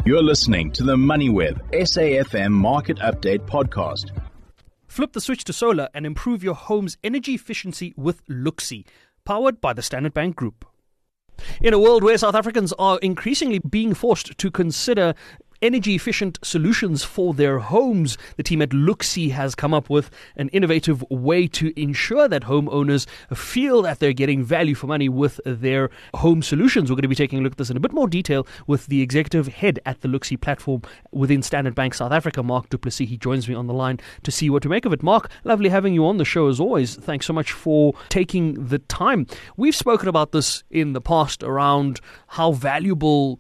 You're listening to the MoneyWeb SAFM Market Update Podcast. Flip the switch to solar and improve your home's energy efficiency with Luxy, powered by the Standard Bank Group. In a world where South Africans are increasingly being forced to consider energy-efficient solutions for their homes, the team at Luxy has come up with an innovative way to ensure that homeowners feel that they're getting value for money with their home solutions. We're going to be taking a look at this in a bit more detail with the executive head at the Luxy platform within Standard Bank South Africa, Mark du Plessis. He joins me on the line to see what to make of it. Mark, lovely having you on the show as always. Thanks so much for taking the time. We've spoken about this in the past around how valuable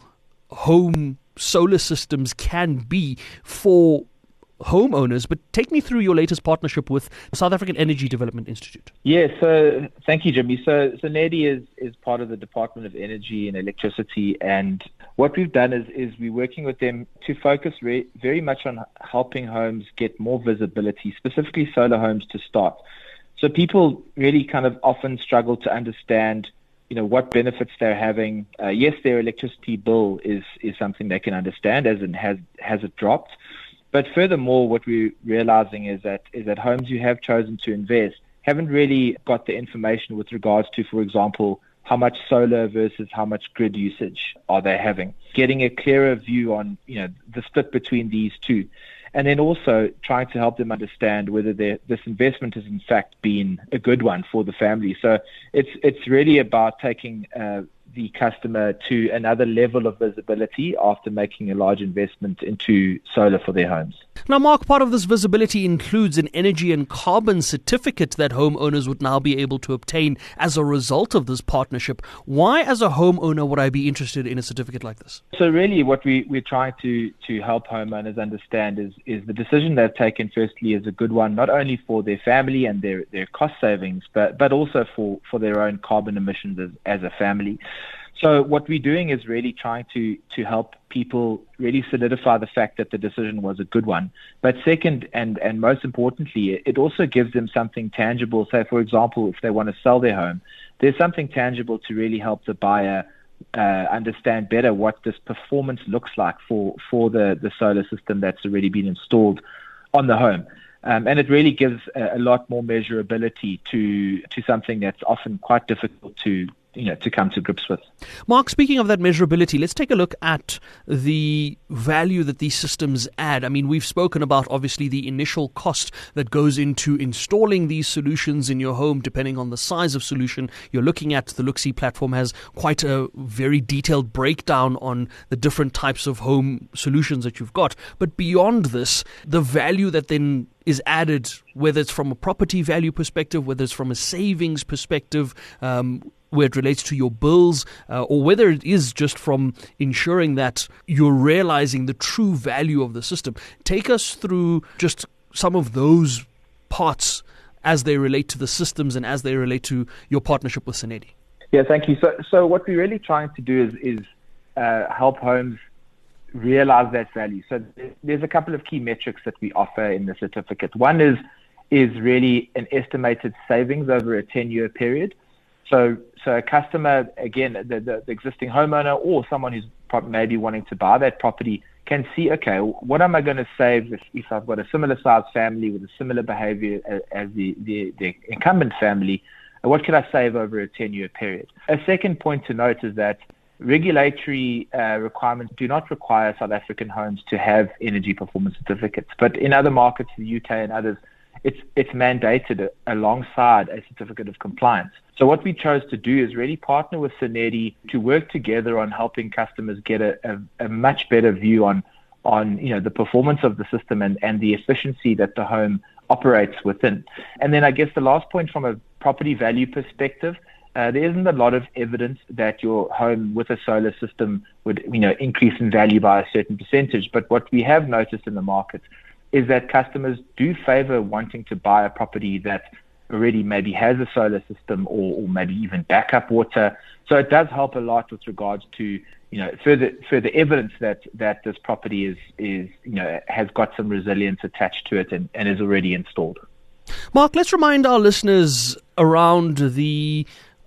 home solar systems can be for homeowners, but take me through your latest partnership with South African Energy Development Institute. Yeah, so thank you, Jimmy. So NEDI is part of the Department of Energy and Electricity, and what we've done is we're working with them to focus very much on helping homes get more visibility, specifically solar homes to start. So people really kind of often struggle to understand what benefits they're having. Yes, their electricity bill is something they can understand as it has it dropped. But furthermore, what we're realizing is that homes who have chosen to invest haven't really got the information with regards to, for example, how much solar versus how much grid usage are they having. Getting a clearer view on the split between these two. And then also trying to help them understand whether this investment has in fact been a good one for the family. So it's really about taking the customer to another level of visibility after making a large investment into solar for their homes. Now, Mark, part of this visibility includes an energy and carbon certificate that homeowners would now be able to obtain as a result of this partnership. Why, as a homeowner, would I be interested in a certificate like this? So really what we're trying to help homeowners understand is the decision they've taken, firstly, is a good one, not only for their family and their cost savings, but also for their own carbon emissions as a family. So what we're doing is really trying to help people really solidify the fact that the decision was a good one. But second, and most importantly, it also gives them something tangible. Say, for example, if they want to sell their home, there's something tangible to really help the buyer understand better what this performance looks like for the solar system that's already been installed on the home. And it really gives a lot more measurability to something that's often quite difficult to come to grips with. Mark, speaking of that measurability, let's take a look at the value that these systems add. I mean, we've spoken about, obviously, the initial cost that goes into installing these solutions in your home, depending on the size of solution you're looking at. The Luxy platform has quite a very detailed breakdown on the different types of home solutions that you've got. But beyond this, the value that then is added, whether it's from a property value perspective, whether it's from a savings perspective, where it relates to your bills, or whether it is just from ensuring that you're realizing the true value of the system. Take us through just some of those parts as they relate to the systems and as they relate to your partnership with NEDI. Yeah, thank you. So what we're really trying to do is help homes realize that value. So there's a couple of key metrics that we offer in the certificate. One is really an estimated savings over a 10-year period. So a customer, again, the existing homeowner or someone who's maybe wanting to buy that property can see, okay, what am I going to save if I've got a similar sized family with a similar behavior as the incumbent family? What can I save over a 10-year period? A second point to note is that regulatory requirements do not require South African homes to have energy performance certificates, but in other markets, the UK and others, it's mandated alongside a certificate of compliance. So what we chose to do is really partner with NEDI to work together on helping customers get a much better view on the performance of the system and the efficiency that the home operates within. And then I guess the last point from a property value perspective, there isn't a lot of evidence that your home with a solar system would increase in value by a certain percentage. But what we have noticed in the market is that customers do favor wanting to buy a property that already maybe has a solar system or maybe even backup water. So it does help a lot with regards to further evidence that this property has got some resilience attached to it and is already installed. Mark, let's remind our listeners around the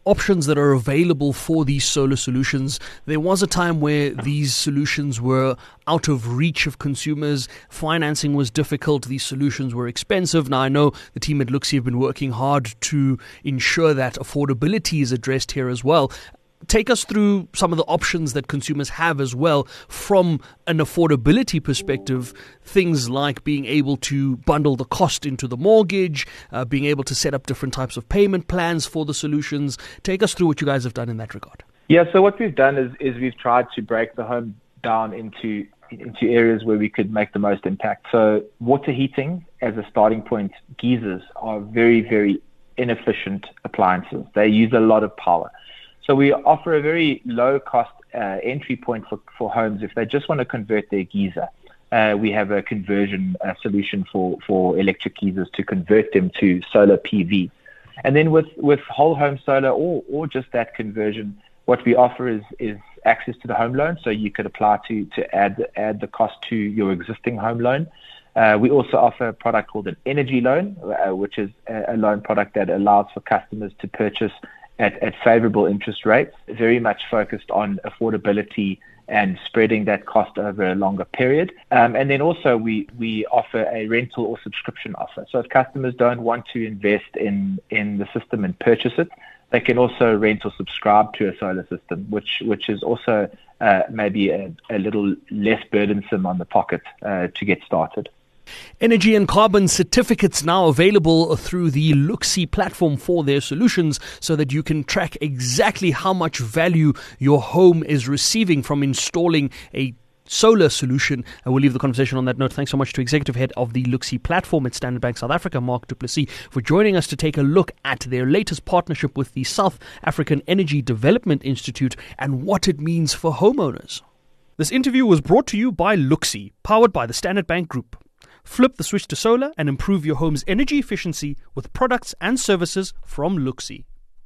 options that are available for these solar solutions. There was a time where these solutions were out of reach of consumers. Financing was difficult. These solutions were expensive. Now, I know the team at Luxi have been working hard to ensure that affordability is addressed here as well. Take us through some of the options that consumers have as well from an affordability perspective, things like being able to bundle the cost into the mortgage, being able to set up different types of payment plans for the solutions. Take us through what you guys have done in that regard. Yeah, so what we've done is we've tried to break the home down into areas where we could make the most impact. So water heating as a starting point, geysers are very, very inefficient appliances. They use a lot of power. So we offer a very low-cost entry point for homes if they just want to convert their geyser. We have a conversion solution for electric geysers to convert them to solar PV. And then with whole home solar or just that conversion, what we offer is access to the home loan. So you could apply to add the cost to your existing home loan. We also offer a product called an energy loan, which is a loan product that allows for customers to purchase at favorable interest rates, very much focused on affordability and spreading that cost over a longer period. And then also we offer a rental or subscription offer. So if customers don't want to invest in the system and purchase it, they can also rent or subscribe to a solar system, which is also maybe a little less burdensome on the pocket to get started. Energy and carbon certificates now available through the Luxi platform for their solutions so that you can track exactly how much value your home is receiving from installing a solar solution. And we'll leave the conversation on that note. Thanks so much to Executive Head of the Luxi platform at Standard Bank South Africa, Mark du Plessis, for joining us to take a look at their latest partnership with the South African Energy Development Institute and what it means for homeowners. This interview was brought to you by Luxi, powered by the Standard Bank Group. Flip the switch to solar and improve your home's energy efficiency with products and services from Luxi.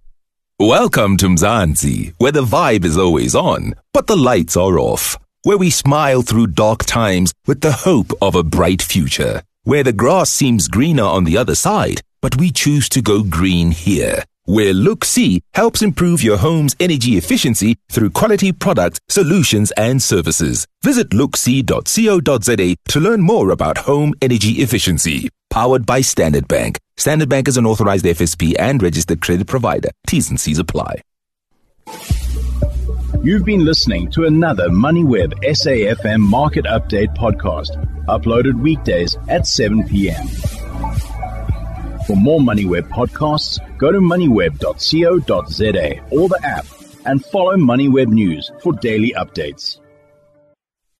Welcome to Mzansi, where the vibe is always on, but the lights are off. Where we smile through dark times with the hope of a bright future. Where the grass seems greener on the other side, but we choose to go green here. Where Luxi helps improve your home's energy efficiency through quality products, solutions and services. Visit luxi.co.za to learn more about home energy efficiency. Powered by Standard Bank. Standard Bank is an authorized FSP and registered credit provider. T's and C's apply. You've been listening to another MoneyWeb SAFM Market Update podcast, uploaded weekdays at 7 p.m. For more MoneyWeb podcasts, go to moneyweb.co.za or the app and follow MoneyWeb News for daily updates.